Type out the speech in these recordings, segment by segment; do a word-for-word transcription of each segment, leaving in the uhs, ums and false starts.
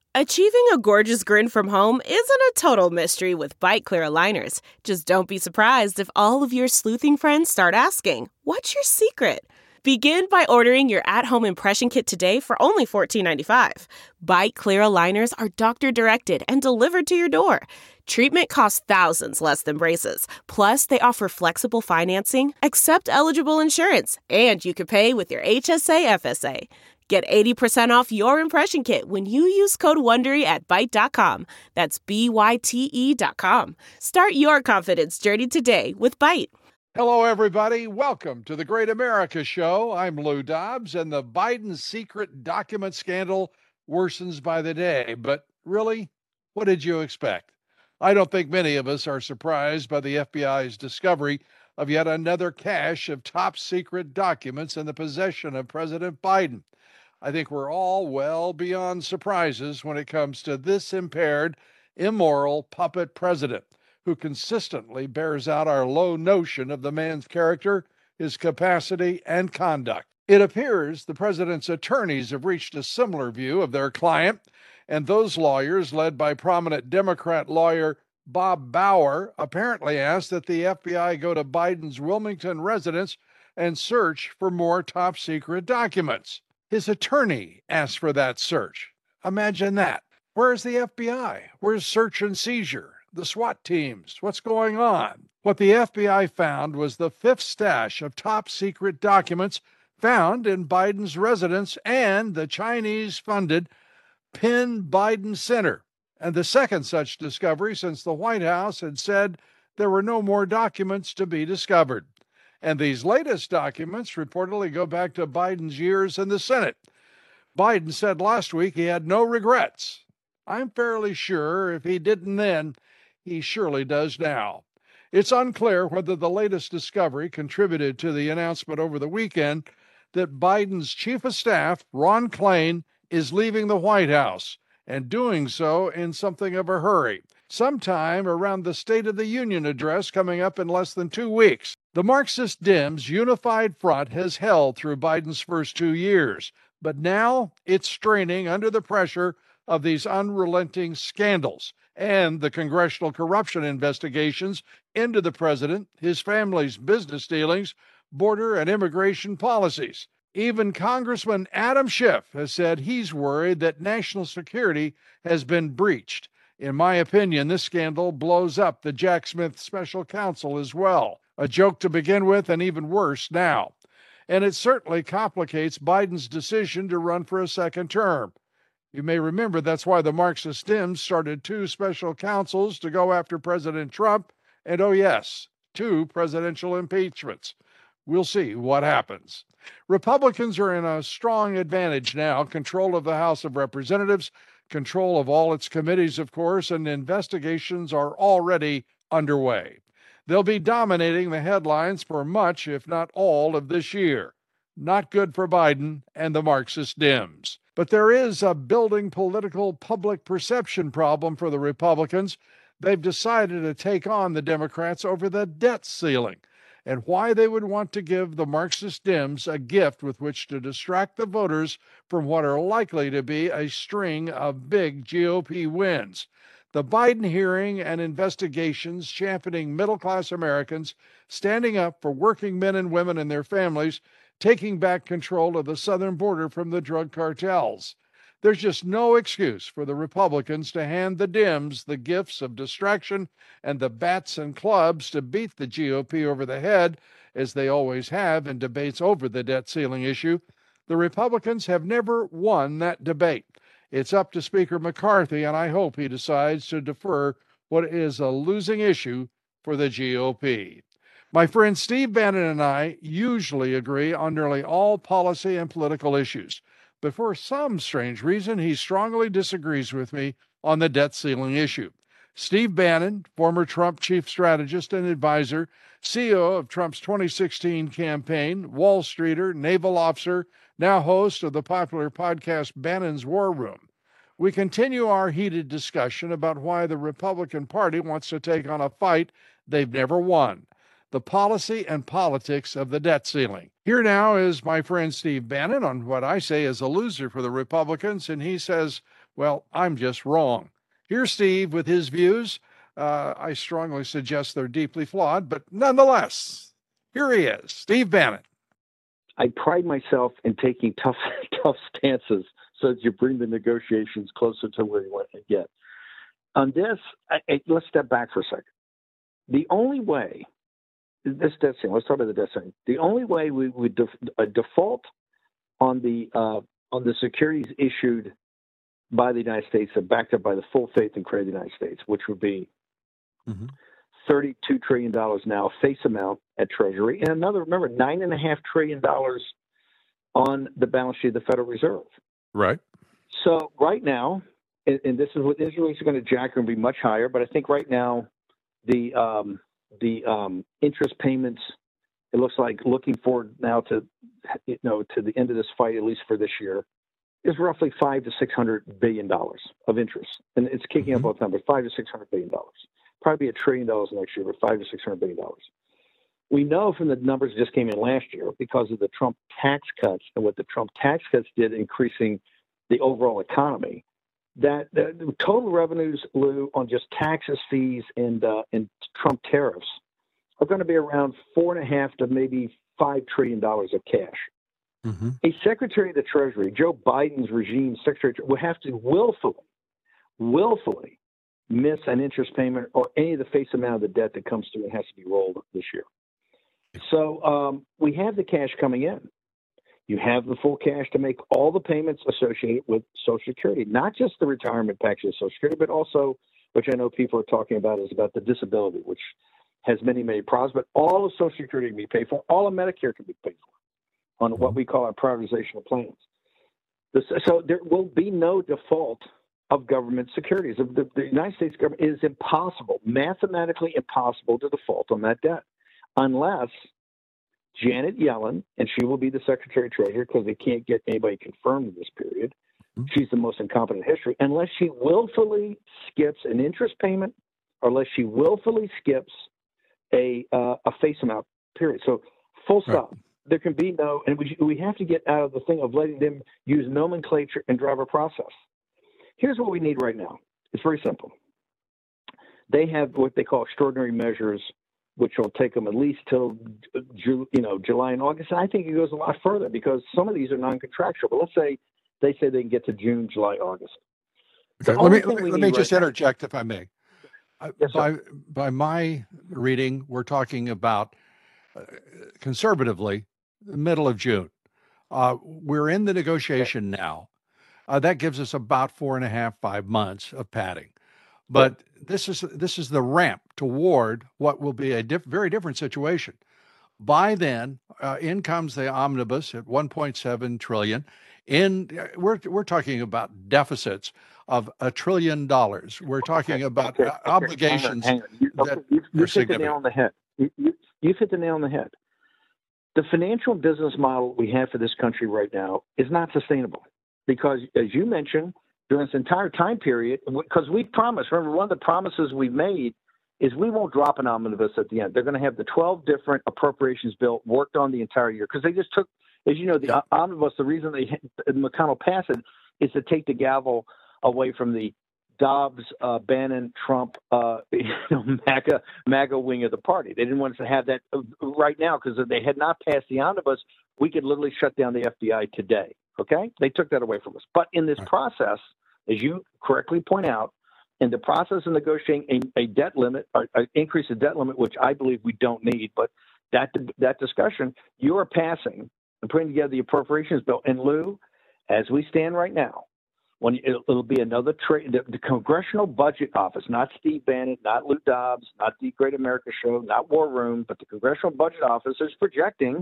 Achieving a gorgeous grin from home isn't a total mystery with Byte Clear aligners. Just don't be surprised if all of your sleuthing friends start asking, "What's your secret?" Begin by ordering your at-home impression kit today for only fourteen ninety-five. Byte Clear aligners are doctor-directed and delivered to your door. Treatment costs thousands less than braces. Plus, they offer flexible financing, accept eligible insurance, and you can pay with your H S A F S A. Get eighty percent off your impression kit when you use code WONDERY at Byte dot com. That's B Y T E dot com. Start your confidence journey today with Byte. Hello, everybody. Welcome to the Great America Show. I'm Lou Dobbs, and the Biden secret document scandal worsens by the day. But really, what did you expect? I don't think many of us are surprised by the F B I's discovery of yet another cache of top secret documents in the possession of President Biden. I think we're all well beyond surprises when it comes to this impaired, immoral puppet president who consistently bears out our low notion of the man's character, his capacity, and conduct. It appears the president's attorneys have reached a similar view of their client, and those lawyers, led by prominent Democrat lawyer Bob Bauer, apparently asked that the F B I go to Biden's Wilmington residence and search for more top secret documents. His attorney asked for that search. Imagine that. Where's the F B I? Where's search and seizure? The SWAT teams? What's going on? What the F B I found was the fifth stash of top secret documents found in Biden's residence and the Chinese-funded Penn Biden Center, and the second such discovery since the White House had said there were no more documents to be discovered. And these latest documents reportedly go back to Biden's years in the Senate. Biden said last week he had no regrets. I'm fairly sure if he didn't then, he surely does now. It's unclear whether the latest discovery contributed to the announcement over the weekend that Biden's chief of staff, Ron Klain, is leaving the White House and doing so in something of a hurry, sometime around the State of the Union address coming up in less than two weeks. The Marxist Dems' unified front has held through Biden's first two years, but now it's straining under the pressure of these unrelenting scandals and the congressional corruption investigations into the president, his family's business dealings, border and immigration policies. Even Congressman Adam Schiff has said he's worried that national security has been breached. In my opinion, this scandal blows up the Jack Smith special counsel as well. A joke to begin with, and even worse now. And it certainly complicates Biden's decision to run for a second term. You may remember that's why the Marxist Dems started two special counsels to go after President Trump, and oh yes, two presidential impeachments. We'll see what happens. Republicans are in a strong advantage now, control of the House of Representatives, control of all its committees, of course, and investigations are already underway. They'll be dominating the headlines for much, if not all, of this year. Not good for Biden and the Marxist Dems. But there is a building political public perception problem for the Republicans. They've decided to take on the Democrats over the debt ceiling and why they would want to give the Marxist Dems a gift with which to distract the voters from what are likely to be a string of big G O P wins. The Biden hearing and investigations championing middle-class Americans, standing up for working men and women and their families, taking back control of the southern border from the drug cartels. There's just no excuse for the Republicans to hand the Dems the gifts of distraction and the bats and clubs to beat the G O P over the head, as they always have in debates over the debt ceiling issue. The Republicans have never won that debate. It's up to Speaker McCarthy, and I hope he decides to defer what is a losing issue for the G O P. My friend Steve Bannon and I usually agree on nearly all policy and political issues, but for some strange reason, he strongly disagrees with me on the debt ceiling issue. Steve Bannon, former Trump chief strategist and advisor, C E O of Trump's twenty sixteen campaign, Wall Streeter, naval officer, now host of the popular podcast Bannon's War Room. We continue our heated discussion about why the Republican Party wants to take on a fight they've never won, the policy and politics of the debt ceiling. Here now is my friend Steve Bannon on what I say is a loser for the Republicans, and he says Well, I'm just wrong. Here's Steve with his views. Uh, I strongly suggest they're deeply flawed, but nonetheless, here he is, Steve Bannon. I pride myself in taking tough, tough stances so that you bring the negotiations closer to where you want to get. On this, I, I, let's step back for a second. The only way, this debt ceiling, let's talk about the debt ceiling. The only way we would def, uh, default on the uh, on the securities issued by the United States and backed up by the full faith and credit of the United States, which would be mm-hmm. thirty-two trillion dollars now face amount at Treasury, and another, remember, nine and a half trillion dollars on the balance sheet of the Federal Reserve. Right. So right now, and, and this is what Israel is going to jack and be much higher, but I think right now the um, the um, interest payments, it looks like looking forward now to you know to the end of this fight, at least for this year, is roughly five to six hundred billion dollars of interest, and it's kicking mm-hmm. up both numbers, five to six hundred billion dollars. Probably be a trillion dollars next year, but five to six hundred billion dollars. We know from the numbers that just came in last year because of the Trump tax cuts and what the Trump tax cuts did, increasing the overall economy, that the, the total revenues, Lou, on just taxes, fees, and uh, and Trump tariffs are going to be around four and a half to maybe five trillion dollars of cash. Mm-hmm. A Secretary of the Treasury, Joe Biden's regime secretary, will have to willfully, willfully miss an interest payment or any of the face amount of the debt that comes through and has to be rolled this year. So um, we have the cash coming in. You have the full cash to make all the payments associated with Social Security, not just the retirement package of Social Security, but also, which I know people are talking about, is about the disability, which has many, many problems, but all of Social Security can be paid for. All of Medicare can be paid for on what we call our privatization of plans. This, so there will be no default of government securities. The, the United States government is impossible, mathematically impossible to default on that debt, unless Janet Yellen, and she will be the Secretary of Treasury because they can't get anybody confirmed in this period. Mm-hmm. She's the most incompetent in history, unless she willfully skips an interest payment or unless she willfully skips a uh, a face amount period. So full stop. Right. There can be no, and we, we have to get out of the thing of letting them use nomenclature and drive our process. Here's what we need right now. It's very simple. They have what they call extraordinary measures, which will take them at least till you know July and August. And I think it goes a lot further because some of these are non-contractual. But let's say they say they can get to June, July, August. Okay. Let me let me, let me just right interject, now, if I may. Yes, by sir. by my reading, we're talking about uh, conservatively the middle of June. Uh, we're in the negotiation okay. now. Uh, that gives us about four and a half, five months of padding. But this is this is the ramp toward what will be a diff- very different situation. By then, uh, in comes the omnibus at one point seven trillion. In uh, we're we're talking about deficits of a trillion dollars. We're talking okay. about okay. uh, obligations hang on, hang on. You, that okay. you, you are hit the nail on the head. You, you, you've hit the nail on the head. The financial and business model we have for this country right now is not sustainable because, as you mentioned, during this entire time period, because we promised, remember, one of the promises we've made is we won't drop an omnibus at the end. They're going to have the twelve different appropriations bill worked on the entire year because they just took, as you know, the yeah. omnibus, the reason they McConnell passed it is to take the gavel away from the Dobbs, uh, Bannon, Trump, uh, you know, MAGA, MAGA wing of the party. They didn't want us to have that right now because if they had not passed the omnibus, we could literally shut down the F B I today. Okay? They took that away from us. But in this right. process, as you correctly point out, in the process of negotiating a, a debt limit, or an increase of debt limit, which I believe we don't need, but that that discussion, you are passing and putting together the appropriations bill. And Lou, as we stand right now, when it'll, it'll be another trade, the, the Congressional Budget Office, not Steve Bannon, not Lou Dobbs, not the Great America Show, not War Room, but the Congressional Budget Office is projecting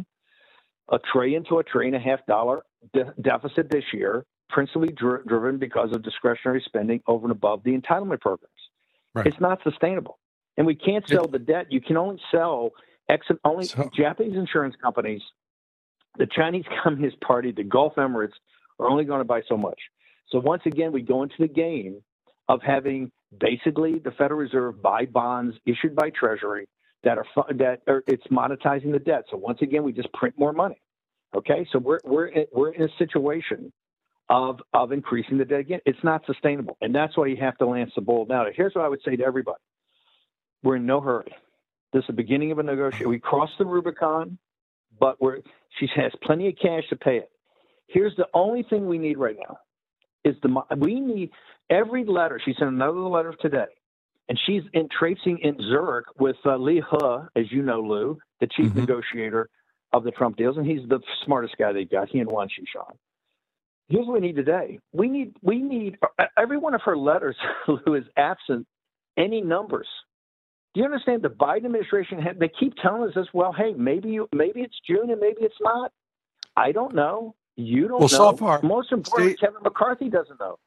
a trillion to a trillion and a half dollar de- deficit this year, principally dri- driven because of discretionary spending over and above the entitlement programs. Right. It's not sustainable. And we can't sell it, the debt. You can only sell ex- only so, Japanese insurance companies, the Chinese Communist Party, the Gulf Emirates are only going to buy so much. So once again, we go into the game of having basically the Federal Reserve buy bonds issued by Treasury that are that are, it's monetizing the debt. So once again, we just print more money. Okay, so we're we're in, we're in a situation of of increasing the debt again. It's not sustainable, and that's why you have to lance the bull. Now, here's what I would say to everybody: we're in no hurry. This is the beginning of a negotiation. We crossed the Rubicon, but we're she has plenty of cash to pay it. Here's the only thing we need right now is the we need every letter. She sent another letter today, and she's in traipsing in Zurich with uh, Lee He, as you know, Lou, the chief mm-hmm. negotiator of the Trump deals, and he's the smartest guy they got. He and Juan Shishan. Here's what we need today. We need we need every one of her letters, Lou, is absent any numbers. Do you understand? The Biden administration had, they keep telling us this. Well, hey, maybe you, maybe it's June and maybe it's not. I don't know. You don't well, know. So far, most importantly, Steve, Kevin McCarthy doesn't know.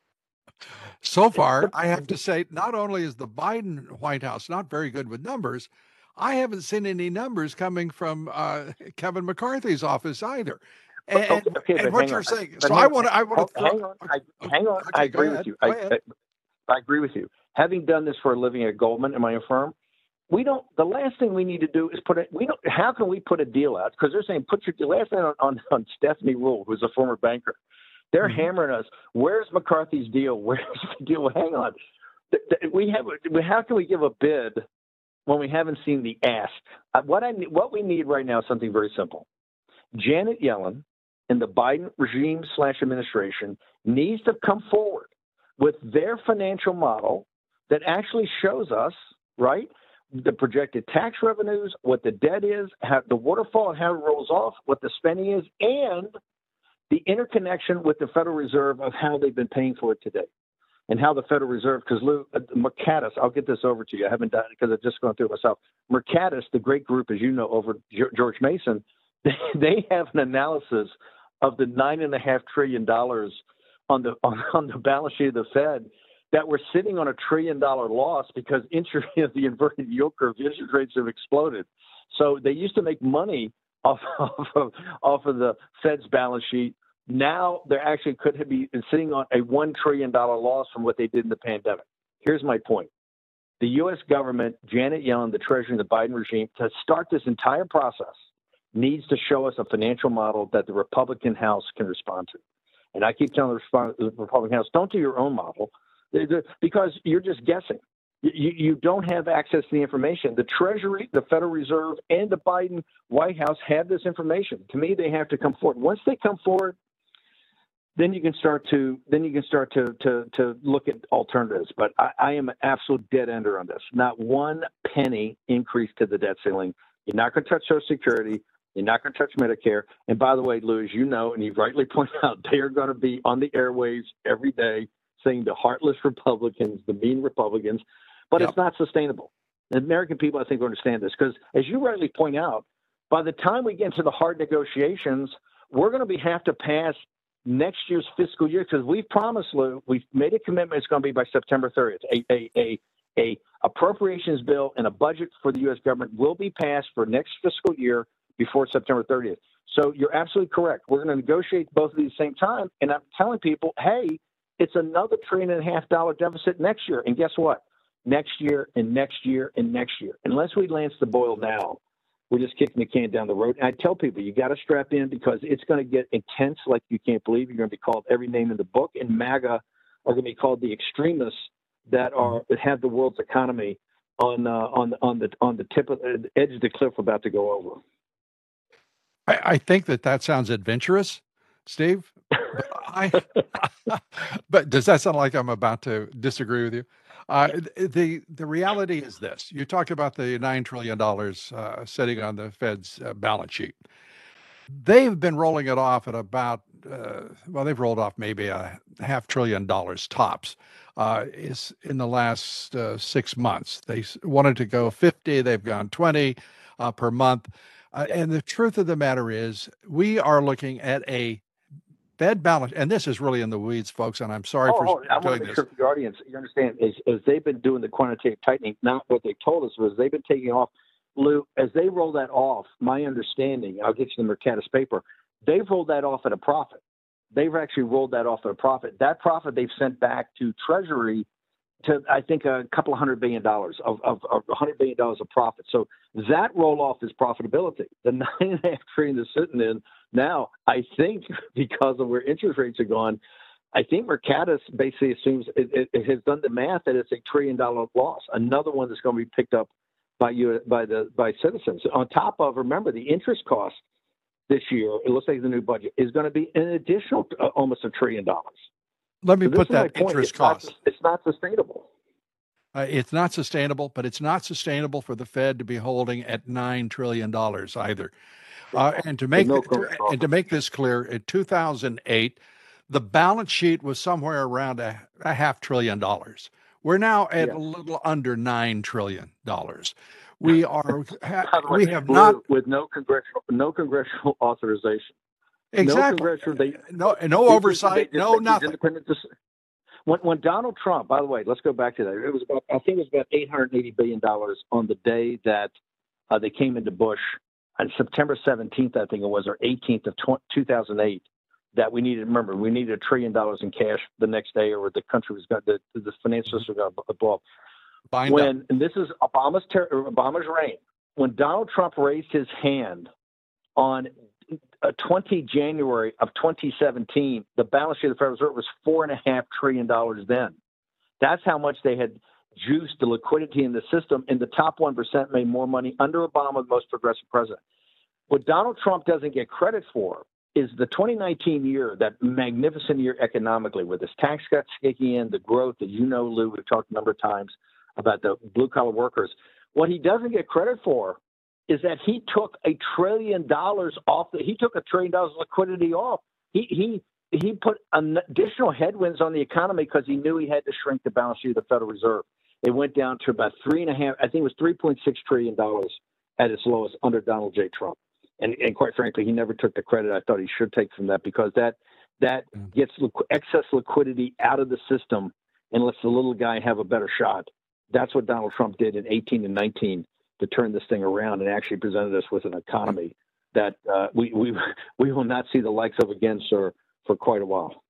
So far, I have to say, not only is the Biden White House not very good with numbers, I haven't seen any numbers coming from uh, Kevin McCarthy's office either. And, okay, okay, and what you're on. saying, but so hang, I want to, I want to hang on, I, hang on. Okay, I agree ahead, with you. I, I, I agree with you. Having done this for a living at Goldman in my own firm, we don't. The last thing we need to do is put it. We don't. How can we put a deal out? Because they're saying put your last name on, on on Stephanie Rule, who's a former banker. They're mm-hmm. hammering us. Where's McCarthy's deal? Where's the deal? Well, hang on. We have. How can we give a bid when we haven't seen the ask? What I what we need right now is something very simple. Janet Yellen and the Biden regime slash administration needs to come forward with their financial model that actually shows us, right, the projected tax revenues, what the debt is, how the waterfall and how it rolls off, what the spending is, and the interconnection with the Federal Reserve of how they've been paying for it today. And how the Federal Reserve, because Lou, uh, Mercatus, I'll get this over to you. I haven't done it because I've just gone through it myself. Mercatus, the great group, as you know, over George Mason, they, they have an analysis of the nine and a half trillion dollars on the on, on the balance sheet of the Fed that we're sitting on a trillion dollar loss because interest, the inverted yield curve, interest rates have exploded. So they used to make money off, off of off of the Fed's balance sheet. Now they're actually could be sitting on a one trillion dollars loss from what they did in the pandemic. Here's my point. The U S government, Janet Yellen, the Treasury, and the Biden regime, to start this entire process, needs to show us a financial model that the Republican House can respond to. And I keep telling the Republican House, don't do your own model because you're just guessing. You, you don't have access to the information. The Treasury, the Federal Reserve, and the Biden White House have this information. To me, they have to come forward. Once they come forward, then you can start to then you can start to to, to look at alternatives. But I, I am an absolute dead ender on this. Not one penny increase to the debt ceiling. You're not going to touch Social Security. You're not going to touch Medicare. And by the way, Lou, as you know, and you've rightly pointed out, they are going to be on the airwaves every day saying the heartless Republicans, the mean Republicans, but yep. It's not sustainable. The American people, I think, understand this because, as you rightly point out, by the time we get into the hard negotiations, we're going to be have to pass next year's fiscal year because we've promised, Lou, we've made a commitment. It's going to be by September thirtieth. A, a, a, a appropriations bill and a budget for the U S government will be passed for next fiscal year before September thirtieth. So you're absolutely correct. We're going to negotiate both of these at the same time. And I'm telling people, hey, it's another trillion and a half dollar deficit next year. And guess what? Next year and next year and next year. Unless we lance the boil now, we're just kicking the can down the road. And I tell people, you got to strap in because it's going to get intense like you can't believe. You're going to be called every name in the book. And MAGA are going to be called the extremists that are that have the world's economy on uh, on on the on the tip of the edge of the cliff about to go over. I, I think that that sounds adventurous, Steve. But, I, but does that sound like I'm about to disagree with you? Uh, the the reality is this: you talk about the nine trillion dollars uh, sitting on the Fed's uh, balance sheet. They've been rolling it off at about uh, well, they've rolled off maybe a half trillion dollars tops. Uh, is in the last uh, six months. They wanted to go fifty, they've gone twenty uh, per month. Uh, and the truth of the matter is, we are looking at a Fed balance, and this is really in the weeds, folks, and I'm sorry oh, for oh, doing I want to make this. sure for the audience, you understand, as, as they've been doing the quantitative tightening, not what they told us was they've been taking off, Lou, as they roll that off, my understanding, I'll get you the Mercatus paper, they've rolled that off at a profit. They've actually rolled that off at a profit. That profit they've sent back to Treasury to, I think, a couple of hundred billion dollars of, of, of one hundred billion dollars of profit. So that roll off is profitability. The nine and a half trillion is sitting in now, I think, because of where interest rates are gone, I think Mercatus basically assumes it, it, it has done the math that it's a trillion dollar loss, another one that's going to be picked up by you by the by citizens. On top of, remember, the interest cost this year, it looks like the new budget is going to be an additional uh, almost a trillion dollars. Let me So put this is my that point. interest It's cost. Not, it's not sustainable. Uh, it's not sustainable, but it's not sustainable for the Fed to be holding at nine trillion dollars either. Uh, and to make no to, and to make this clear, in two thousand eight, the balance sheet was somewhere around a, a half trillion dollars. We're now at Yes. a little under nine trillion dollars. We are By the way, we have Lou, not with no congressional no congressional authorization. exactly No congressional. They, no no they oversight, just no make these nothing. independent dec- When, when Donald Trump, by the way, let's go back to that. It was about, I think it was about eight hundred eighty billion dollars on the day that uh, they came into Bush on September seventeenth, I think it was, or eighteenth of two thousand eight, that we needed, remember, we needed a trillion dollars in cash the next day, or the country was going to, the, the financial system was going to blow up. Bind When, up. and this is Obama's, ter- Obama's reign, when Donald Trump raised his hand on uh, twentieth of January of twenty seventeen, the balance sheet of the Federal Reserve was four and a half trillion dollars then. That's how much they had juiced the liquidity in the system, and the top one percent made more money under Obama, the most progressive president. What Donald Trump doesn't get credit for is the twenty nineteen year, that magnificent year economically, with his tax cuts kicking in, the growth that you know, Lou, we've talked a number of times about the blue-collar workers. What he doesn't get credit for is that he took a trillion dollars off. The, he took a trillion dollars liquidity off. He he he put an additional headwinds on the economy because he knew he had to shrink the balance sheet of the Federal Reserve. It went down to about three and a half. I think it was three point six trillion dollars at its lowest under Donald J. Trump. And and quite frankly, he never took the credit I thought he should take from that, because that that gets liqu- excess liquidity out of the system and lets the little guy have a better shot. That's what Donald Trump did in eighteen and nineteen to turn this thing around, and actually presented us with an economy that uh, we we we will not see the likes of again, sir, for quite a while.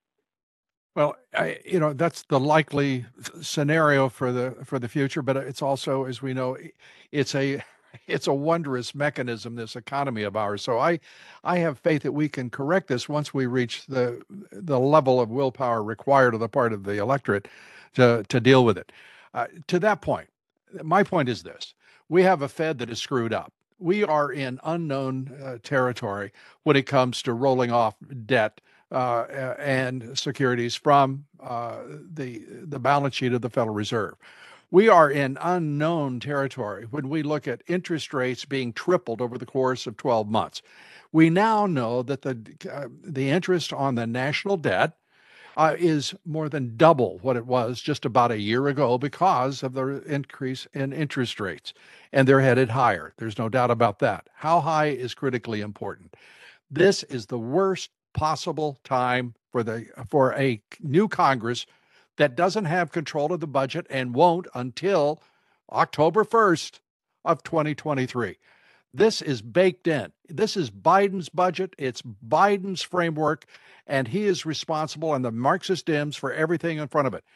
Well, I, you know, that's the likely scenario for the for the future, but it's also, as we know, it's a it's a wondrous mechanism, this economy of ours. So I I have faith that we can correct this once we reach the the level of willpower required on the part of the electorate to to deal with it. Uh, to that point, my point is this: we have a Fed that is screwed up. We are in unknown uh, territory when it comes to rolling off debt uh, and securities from uh, the the balance sheet of the Federal Reserve. We are in unknown territory when we look at interest rates being tripled over the course of twelve months. We now know that the uh, the interest on the national debt uh, is more than double what it was just about a year ago because of the increase in interest rates, and they're headed higher. There's no doubt about that. How high is critically important. This is the worst possible time for the for a new Congress that doesn't have control of the budget and won't until October first of twenty twenty-three. This is baked in. This is Biden's budget. It's Biden's framework, and he is responsible, and the Marxist Dems, for everything in front of it.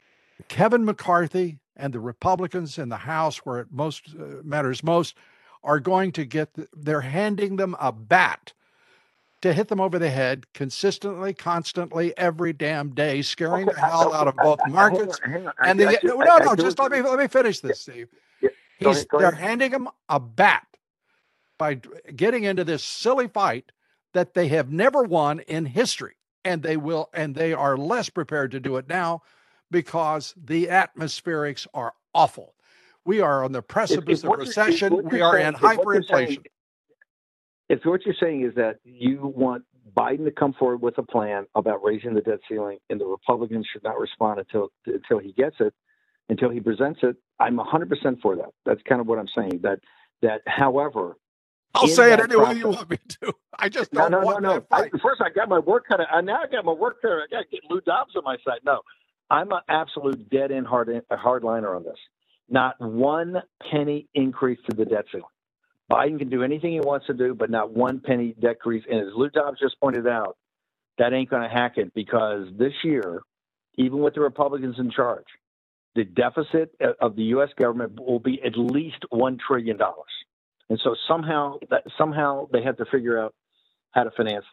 Kevin McCarthy and the Republicans in the House, where it most uh, matters most, are going to get, the, they're handing them a bat to hit them over the head consistently, constantly, every damn day, scaring Okay, the hell I, out of both I, markets hang on, hang on. and I, the. I, No, I, no, I, no I just let me let me finish this, Steve. Yeah, yeah. Go He's ahead, go they're ahead. handing him a bat by getting into this silly fight that they have never won in history, and they will, and they are less prepared to do it now because the atmospherics are awful. We are on the precipice If, if of recession. if We are saying, in if what you're hyperinflation. saying, if what you're saying is that you want Biden to come forward with a plan about raising the debt ceiling, and the Republicans should not respond until until he gets it, until he presents it, I'm one hundred percent for that. That's kind of what I'm saying. That that, however, I'll in say it that any way process, you want me to. I just no, don't no, no, want no. that I, fight. first, I got my work cut. I now I got my work cut. I got to get Lou Dobbs on my side. No, I'm an absolute dead end hard hardliner on this. Not one penny increase to the debt ceiling. Biden can do anything he wants to do, but not one penny debt increase. And as Lou Dobbs just pointed out, that ain't going to hack it, because this year, even with the Republicans in charge, the deficit of the U S government will be at least one trillion dollars. And so somehow that somehow they have to figure out how to finance that.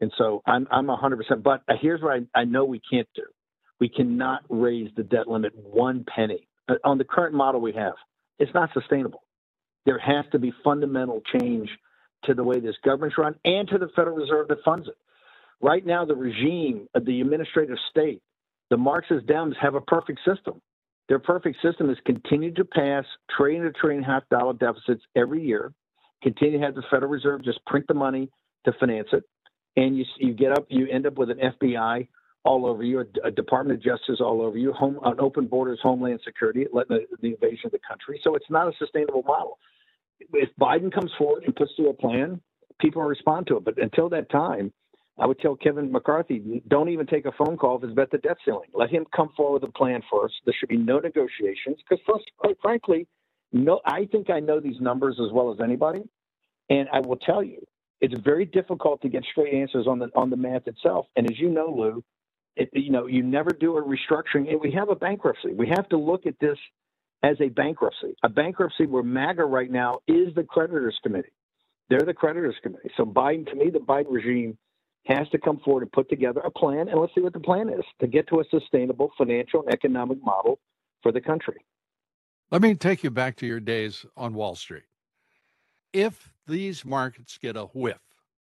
And so I'm I'm one hundred percent. But here's what I, I know we can't do. We cannot raise the debt limit one penny. Uh, On the current model we have, it's not sustainable. There has to be fundamental change to the way this government's run and to the Federal Reserve that funds it. Right now, the regime, uh, the administrative state, the Marxist Dems have a perfect system. Their perfect system is continue to pass trillion to trillion and a half dollar deficits every year, continue to have the Federal Reserve just print the money to finance it, and you you get up, you end up with an F B I all over you, a, a Department of Justice all over you, home, an open borders, Homeland Security, letting the, the invasion of the country. So it's not a sustainable model. If Biden comes forward and puts through a plan, people will respond to it. But until that time, I would tell Kevin McCarthy, don't even take a phone call if it's about the debt ceiling. Let him come forward with a plan first. There should be no negotiations because, first, quite frankly, no, I think I know these numbers as well as anybody. And I will tell you, it's very difficult to get straight answers on the on the math itself. And as you know, Lou, it, you know, you never do a restructuring. And we have a bankruptcy. We have to look at this as a bankruptcy, a bankruptcy where MAGA right now is the creditors committee. They're the creditors committee. So Biden, to me, the Biden regime has to come forward and put together a plan, and let's see what the plan is to get to a sustainable financial and economic model for the country. Let me take you back to your days on Wall Street. If these markets get a whiff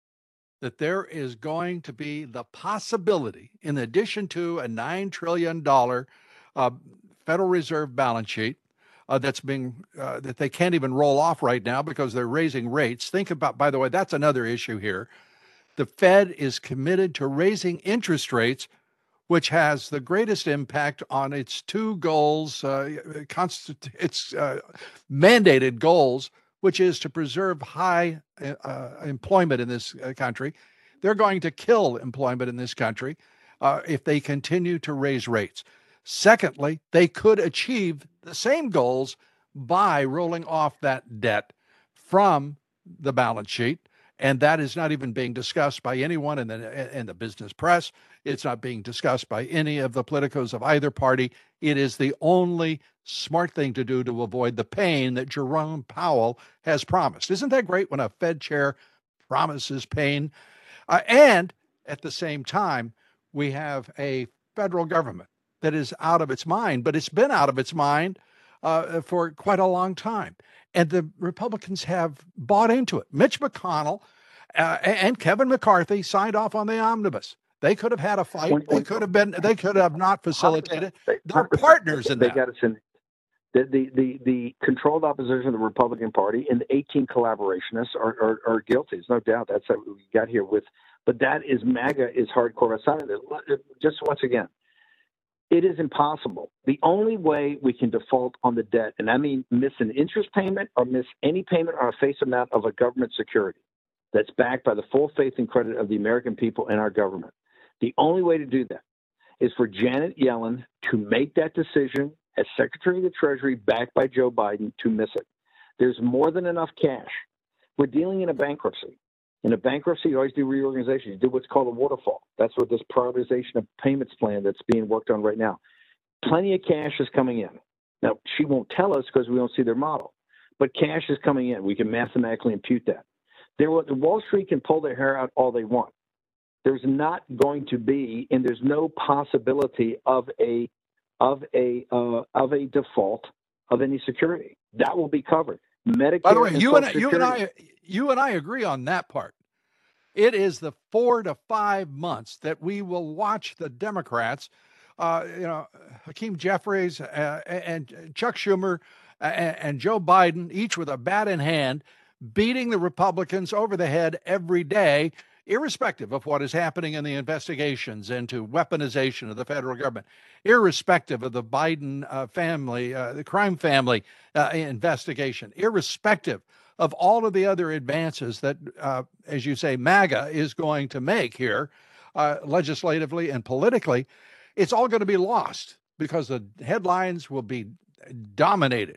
that there is going to be the possibility, in addition to a nine trillion dollars uh, Federal Reserve balance sheet uh, that's being uh, that they can't even roll off right now because they're raising rates. Think about, by the way, that's another issue here. The Fed is committed to raising interest rates, which has the greatest impact on its two goals, uh, const- its uh, mandated goals, which is to preserve high uh, employment in this uh, country. They're going to kill employment in this country uh, if they continue to raise rates. Secondly, they could achieve the same goals by rolling off that debt from the balance sheet. And that is not even being discussed by anyone in the in the business press. It's not being discussed by any of the politicos of either party. It is the only smart thing to do to avoid the pain that Jerome Powell has promised. Isn't that great when a Fed chair promises pain? Uh, and at the same time, we have a federal government that is out of its mind, but it's been out of its mind uh, for quite a long time. And the Republicans have bought into it. Mitch McConnell uh, and Kevin McCarthy signed off on the omnibus. They could have had a fight. When- They when- could have been. They could have not facilitated. They- They're partners in they that. got us in. The, the, the, the controlled opposition of the Republican Party and the eighteen collaborationists are, are, are guilty. There's no doubt. That's what we got here with. But that is MAGA is hardcore outside of it. Just once again, it is impossible. The only way we can default on the debt, and I mean miss an interest payment or miss any payment on a face amount of a government security that's backed by the full faith and credit of the American people and our government. The only way to do that is for Janet Yellen to make that decision as Secretary of the Treasury backed by Joe Biden to miss it. There's more than enough cash. We're dealing in a bankruptcy. In a bankruptcy, you always do reorganization. You do what's called a waterfall. That's what this prioritization of payments plan that's being worked on right now. Plenty of cash is coming in. Now, she won't tell us because we don't see their model, but cash is coming in. We can mathematically impute that. There, Wall Street can pull their hair out all they want. There's not going to be, and there's no possibility of a of a uh, of a default of any security. That will be covered. Medicare. By the way, and you and Social you and Security. I, you and I agree on that part. It is the four to five months that we will watch the Democrats, uh, you know, Hakeem Jeffries uh, and Chuck Schumer uh, and Joe Biden, each with a bat in hand, beating the Republicans over the head every day, irrespective of what is happening in the investigations into weaponization of the federal government, irrespective of the Biden uh, family, uh, the crime family uh, investigation, irrespective of all of the other advances that, uh, as you say, MAGA is going to make here, uh, legislatively and politically, it's all going to be lost because the headlines will be dominated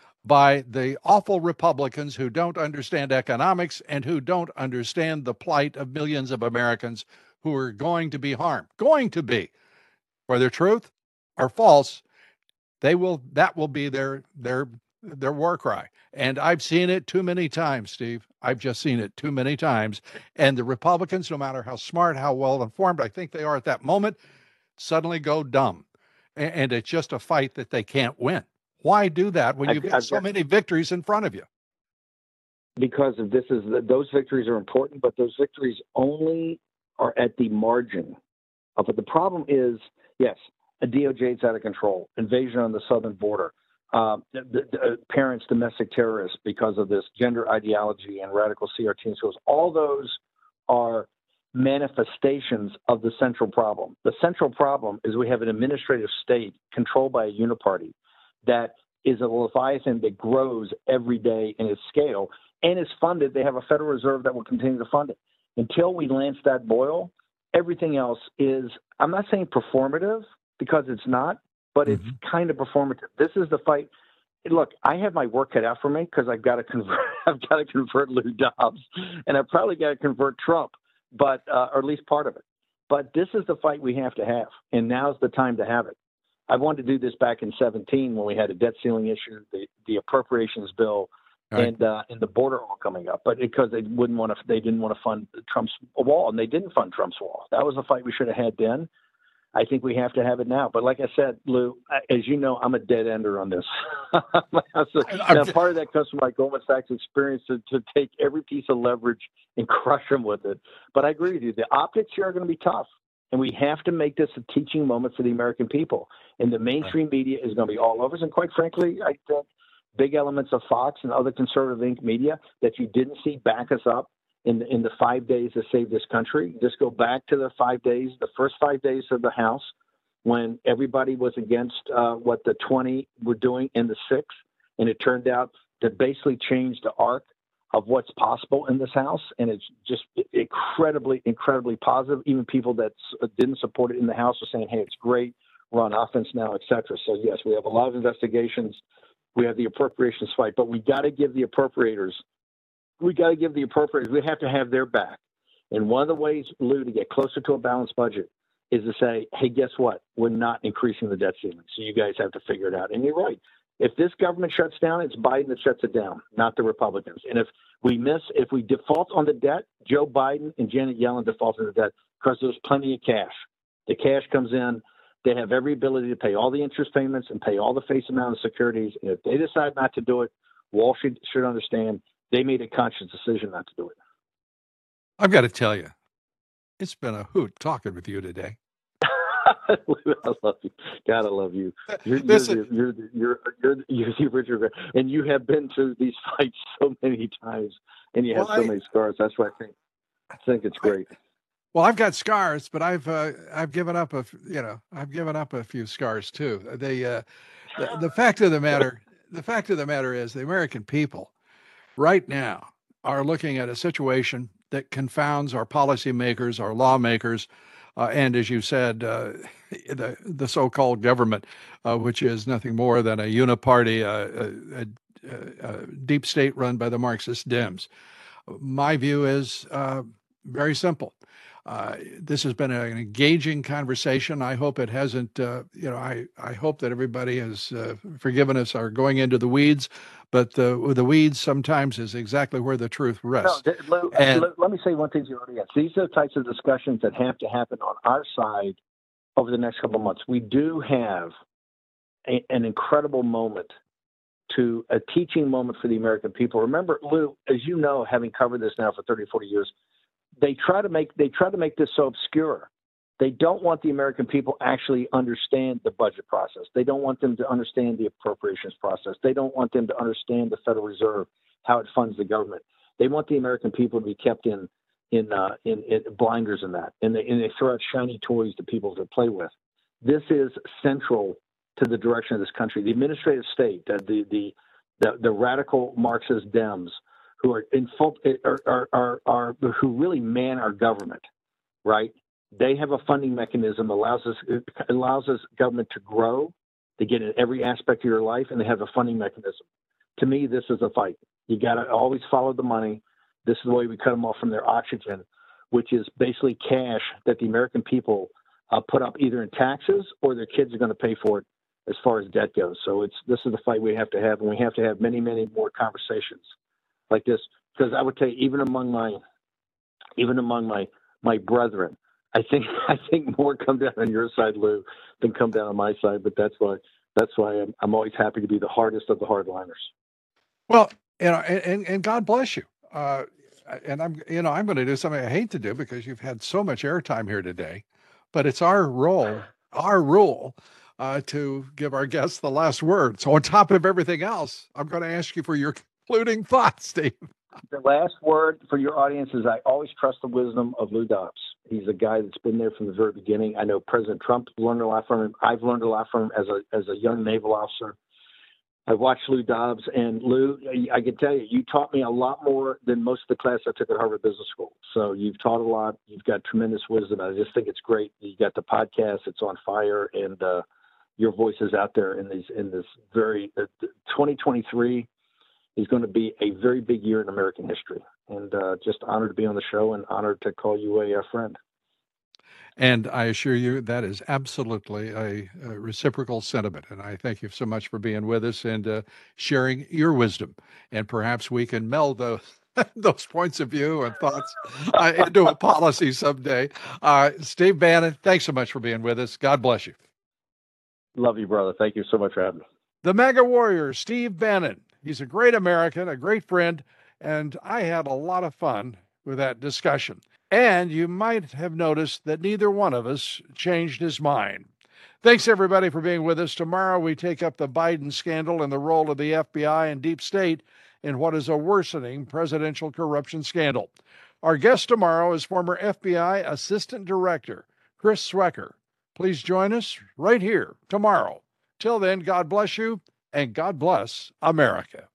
by the awful Republicans who don't understand economics and who don't understand the plight of millions of Americans who are going to be harmed, going to be, whether truth or false, they will, that will be their, their their war cry. And I've seen it too many times, Steve. I've just seen it too many times. And the Republicans, no matter how smart, how well informed I think they are at that moment, suddenly go dumb. And it's just a fight that they can't win. Why do that when you've got so many victories in front of you? Because of this is those victories are important, but those victories only are at the margin of it. The problem is, yes, a D O J is out of control, invasion on the southern border, uh, the, the, uh, parents, domestic terrorists because of this gender ideology and radical C R T in schools. All those are manifestations of the central problem. The central problem is we have an administrative state controlled by a uniparty that is a leviathan that grows every day in its scale and is funded. They have a Federal Reserve that will continue to fund it. Until we lance that boil, everything else is, I'm not saying performative because it's not, but mm-hmm. it's kind of performative. This is the fight. Look, I have my work cut out for me because I've got to convert, I've got to convert Lou Dobbs, and I've probably got to convert Trump, but uh, or at least part of it. But this is the fight we have to have, and now's the time to have it. I wanted to do this back in seventeen when we had a debt ceiling issue, the, the appropriations bill, right. and uh, and the border all coming up. But because they wouldn't want to, they didn't want to fund Trump's wall, and they didn't fund Trump's wall. That was a fight we should have had then. I think we have to have it now. But like I said, Lou, as you know, I'm a dead ender on this. Now, part of that comes from my Goldman Sachs experience to, to take every piece of leverage and crush them with it. But I agree with you. The optics here are going to be tough. And we have to make this a teaching moment for the American people. And the mainstream media is going to be all over us. And quite frankly, I think big elements of Fox and other conservative Inc media that you didn't see back us up in the, in the five days to save this country. Just go back to the five days, the first five days of the House, when everybody was against uh, what the twenty were doing in the six. And it turned out to basically change the arc of what's possible in this House. And it's just incredibly, incredibly positive. Even people that didn't support it in the House are saying, hey, it's great. We're on offense now, et cetera. So, yes, we have a lot of investigations. We have the appropriations fight, but we got to give the appropriators, we got to give the appropriators, we have to have their back. And one of the ways, Lou, to get closer to a balanced budget is to say, hey, guess what? We're not increasing the debt ceiling. So you guys have to figure it out. And you're right. If this government shuts down, it's Biden that shuts it down, not the Republicans. And if we miss, if we default on the debt, Joe Biden and Janet Yellen default on the debt because there's plenty of cash. The cash comes in. They have every ability to pay all the interest payments and pay all the face amount of securities. And if they decide not to do it, Wall Street should understand they made a conscious decision not to do it. I've got to tell you, it's been a hoot talking with you today. I love you. God, I love you. You're, you're, This the, is- you're, the, you're, you're, you're the original, and you have been through these fights so many times, and you have Well, so I- many scars. That's why I think I think it's great. Well, I've got scars, but I've uh, I've given up a f- you know I've given up a few scars too. They uh, the, the fact of the matter the fact of the matter is the American people right now are looking at a situation that confounds our policymakers, our lawmakers, uh, and as you said, uh, the the so-called government, uh, which is nothing more than a uniparty, uh, a, a, a deep state run by the Marxist Dems. My view is uh, very simple. Uh, this has been an engaging conversation. I hope it hasn't, uh, you know, I, I hope that everybody has uh, forgiven us our going into the weeds, but the, the weeds sometimes is exactly where the truth No, rests. th- Lou, And- Lou, let me say one thing to your audience. These are the types of discussions that have to happen on our side over the next couple of months. We do have a, an incredible moment to a teaching moment for the American people. Remember, Lou, as you know, having covered this now for thirty, forty years, they try to make they try to make this so obscure. They don't want the American people actually understand the budget process. They don't want them to understand the appropriations process. They don't want them to understand the Federal Reserve, how it funds the government. They want the American people to be kept in in uh, in, in blinders in that, and they and they throw out shiny toys to people to play with. This is central to the direction of this country. The administrative state, the the the, the, the radical Marxist Dems, who are in full, are, are, are, are who really man our government, right? They have a funding mechanism that allows us it allows us government to grow, to get in every aspect of your life, and they have a funding mechanism. To me, this is a fight. You got to always follow the money. This is the way we cut them off from their oxygen, which is basically cash that the American people uh, put up either in taxes or their kids are going to pay for it as far as debt goes. So it's this is the fight we have to have, and we have to have many, many more conversations like this. Because I would tell you, even among my, even among my my brethren, I think I think more come down on your side, Lou, than come down on my side. But that's why that's why I'm I'm always happy to be the hardest of the hardliners. Well, you know, and and God bless you. Uh, and I'm you know I'm going to do something I hate to do because you've had so much airtime here today, but it's our role, our rule. Uh, to give our guests the last word. So on top of everything else, I'm going to ask you for your concluding thoughts, Steve. The last word for your audience is I always trust the wisdom of Lou Dobbs. He's a guy that's been there from the very beginning. I know President Trump learned a lot from him. I've learned a lot from him as a as a young naval officer. I've watched Lou Dobbs, and Lou, I can tell you, you taught me a lot more than most of the class I took at Harvard Business School. So you've taught a lot. You've got tremendous wisdom. I just think it's great. You got the podcast. It's on fire, and uh, your voice is out there in these in this very uh, twenty twenty-three is going to be a very big year in American history, and uh, just honored to be on the show and honored to call you a, a friend. And I assure you that is absolutely a, a reciprocal sentiment. And I thank you so much for being with us and uh, sharing your wisdom. And perhaps we can meld those those points of view and thoughts uh, into a policy someday. Uh, Steve Bannon, thanks so much for being with us. God bless you. Love you, brother. Thank you so much for having me. The MAGA warrior, Steve Bannon. He's a great American, a great friend, and I had a lot of fun with that discussion. And you might have noticed that neither one of us changed his mind. Thanks, everybody, for being with us. Tomorrow, we take up the Biden scandal and the role of the F B I and deep state in what is a worsening presidential corruption scandal. Our guest tomorrow is former F B I Assistant Director Chris Swecker. Please join us right here tomorrow. Till then, God bless you, and God bless America.